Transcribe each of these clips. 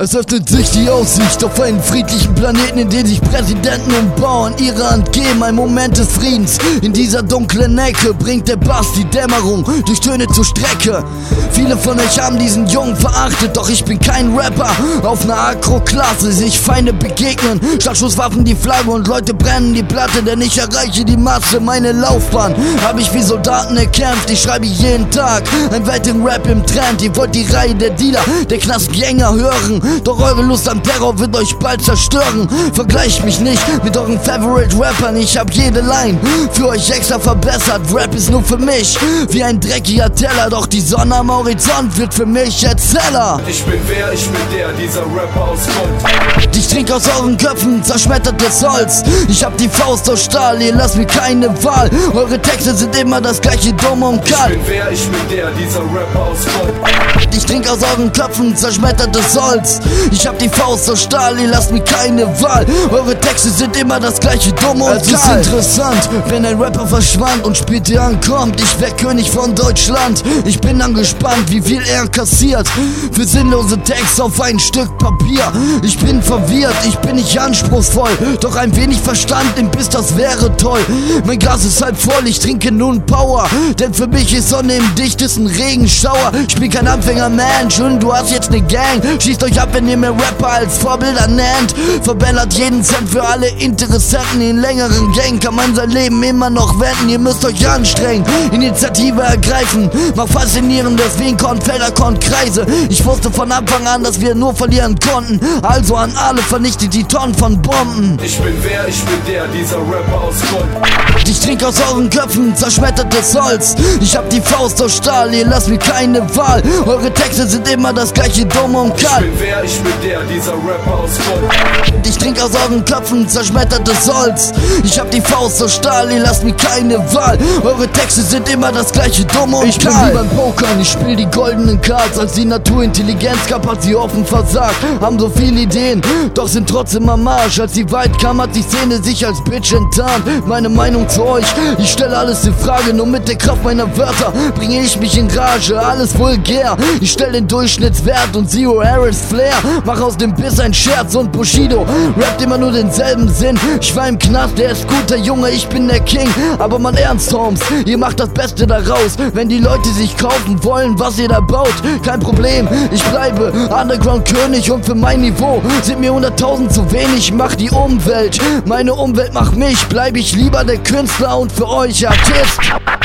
Es öffnet sich die Aussicht auf einen friedlichen Planeten, in den sich Präsidenten und Bauern ihre Hand geben. Ein Moment des Friedens in dieser dunklen Ecke bringt der Bass die Dämmerung durch Töne zur Strecke. Viele von euch haben diesen Jungen verachtet, doch ich bin kein Rapper auf einer Agro-Klasse. Sich Feinde begegnen, Startschusswaffen die Flagge und Leute brennen die Platte, denn ich erreiche die Masse. Meine Laufbahn hab ich wie Soldaten erkämpft, ich schreibe jeden Tag ein Welten-Rap im Trend. Ihr wollt die Reihe der Dealer, der Knastgänger hören, doch eure Lust am Terror wird euch bald zerstören. Vergleicht mich nicht mit euren Favorite-Rappern, ich hab jede Line für euch extra verbessert. Rap ist nur für mich wie ein dreckiger Teller, doch die Sonne am Horizont wird für mich Erzähler. Ich bin wer, ich bin der, dieser Rapper aus Grund. Ich trink aus euren Köpfen zerschmettertes Holz. Ich hab die Faust aus Stahl, ihr lasst mir keine Wahl. Eure Texte sind immer das gleiche, dumm und kalt. Ich bin wer, ich bin der, dieser Rapper aus Grund. Ich trink aus euren Köpfen zerschmettertes Holz. Ich hab die Faust aus Stahl, ihr lasst mir keine Wahl. Eure Texte sind immer das gleiche, dumm und kalt. Es ist interessant, wenn ein Rapper verschwand und später ankommt. Ich wär König von Deutschland. Ich bin dann gespannt, wie viel er kassiert für sinnlose Texte auf ein Stück Papier. Ich bin verwirrt, ich bin nicht anspruchsvoll, doch ein wenig Verstand im Biss, das wäre toll. Mein Glas ist halb voll, ich trinke nun Power, denn für mich ist Sonne im dichtesten Regenschauer. Ich bin kein Anfänger, man, schön, du hast jetzt ne Gang. Schießt euch ab, wenn ihr mir Rapper als Vorbilder nennt. Verbellert jeden Cent für alle Interessenten. In längeren Gang kann man sein Leben immer noch wenden. Ihr müsst euch anstrengen, Initiative ergreifen. Mach faszinierendes wie ein Kornfelder Kreise. Ich wusste von Anfang an, dass wir nur verlieren konnten. Also an alle vernichtet die Tonnen von Bomben. Ich bin wer, ich bin der, dieser Rapper aus Grund. Ich trink aus euren Köpfen zerschmettertes Holz. Ich hab die Faust aus Stahl, ihr lasst mir keine Wahl. Eure Texte sind immer das gleiche, dumm und kalt. Ich bin wer, ich bin der, dieser Rapper aus Grund. Ich trink aus euren Köpfen zerschmettertes Holz. Ich hab die Faust aus Stahl, ihr lasst mir keine Wahl. Eure Texte sind immer das gleiche, dumm und kalt. Ich bin wie beim Pokern, ich spiel die goldenen Cards. Als die Naturintelligenz gab, hat sie offen versagt. Haben so viele Ideen, doch sind trotzdem am Arsch. Als sie weit kam, hat die Szene sich als Bitch enttarnt. Meine Meinung zu euch, ich stelle alles in Frage. Nur mit der Kraft meiner Wörter bringe ich mich in Rage. Alles vulgär, ich stell den Durchschnittswert und Zero Harris Flair. Mach aus dem Biss ein Scherz und Bushido rappt immer nur denselben Sinn. Ich war im Knast, der ist guter Junge, ich bin der King. Aber man ernst, Holmes, ihr macht das Beste daraus. Wenn die Leute sich kaufen wollen, was ihr da baut, kein Problem, ich bleibe Underground-König. Und für mein Niveau sind mir 100.000 zu wenig. Mach die Umwelt, meine Umwelt macht mich. Bleib ich lieber der Künstler und für euch Artist.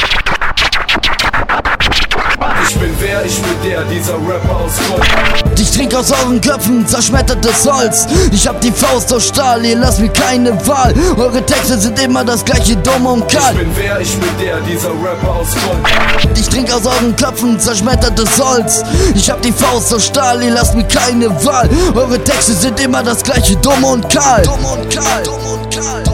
Ich bin wer, ich bin der, dieser Rapper aus Grund. Ich trink aus euren Köpfen zerschmettertes Holz. Ich hab die Faust aus Stahl, ihr lasst mir keine Wahl. Eure Texte sind immer das gleiche, dumm und kalt. Ich bin wer, ich bin der, dieser Rapper aus Grund. Ich trink aus euren Köpfen zerschmettertes Holz. Ich hab die Faust aus Stahl, ihr lasst mir keine Wahl. Eure Texte sind immer das gleiche, dumm und kalt. Dumm und kalt, dumm und kalt.